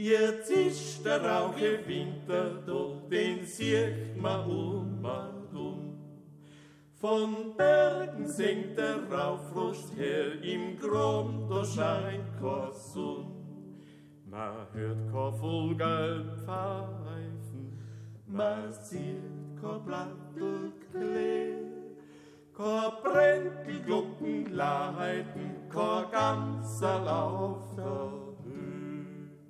Jetzt ist der rauche Winter da, den sieht man um und um. Von Bergen singt der Raufrost her, im Grund da scheint kein Sonn. Man hört kein Vogel pfeifen, man sieht kein Blattl klee, kein Brentelglocken leiten, kein ganzer Lauf der Höhe.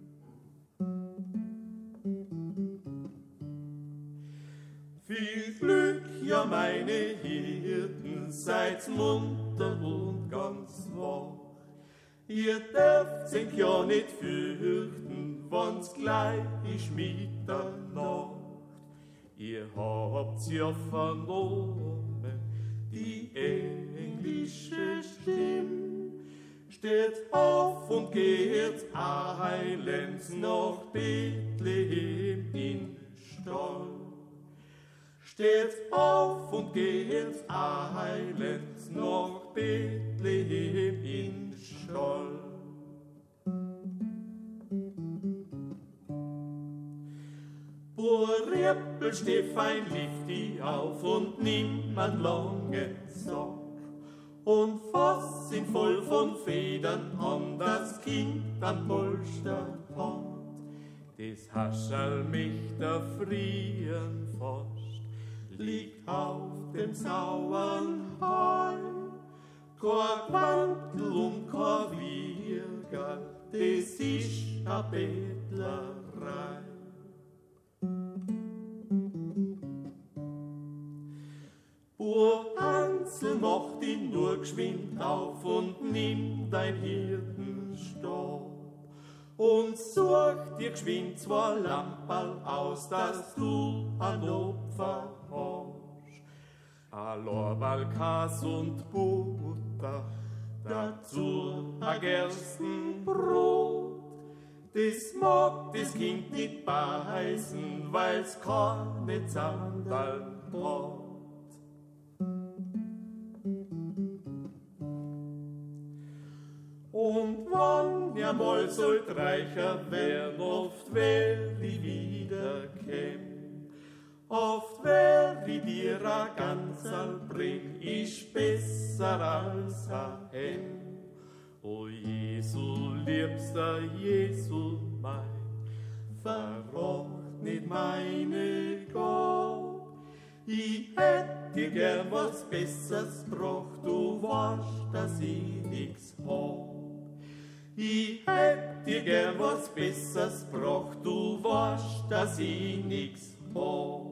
Viel Glück, ja meine Hirten, seid munter und ganz wach. Ihr dürft euch ja nicht fürchten, wenn's gleich ist Mitternacht. Ihr habt's ja vernommen, die englische Stimme. Steht auf und geht eilends nach Bethlehem in Stall. Steht auf und geht eilends nach Bethlehem in Stall. Rippel Stefan lift die auf und nimm einen langen Sack und fass ihn voll von Federn an das Kind an Polsterhand. Das Hascherl mich da frieren fast, liegt auf dem sauren Heu. Kein Quantel und kein Wiegerl, das ist a Bettlerei. Bur Hansel macht ihn nur geschwind auf und nimm dein Hirtenstab und such dir geschwind zwei Lamperl aus, dass du ein Opfer hast. A Lorbeerl, Kas und Butter, dazu a Gerstenbrot. Das mag das Kind nicht beißen, weil's keine Zanderl hat. Und wann ihr mal sollt reicher werden, oft wer ich wiederkäm, oft wer ich dir a Ganzerl bring, ist besser als a Hen. O Jesu, liebster Jesu mein, verrat nicht meine Gott. Ich hätt dir gern was Besseres gebracht, du weißt, dass ich nix hab. Ich hätt dir gern was Besseres gebracht, du weißt, dass ich nix hab.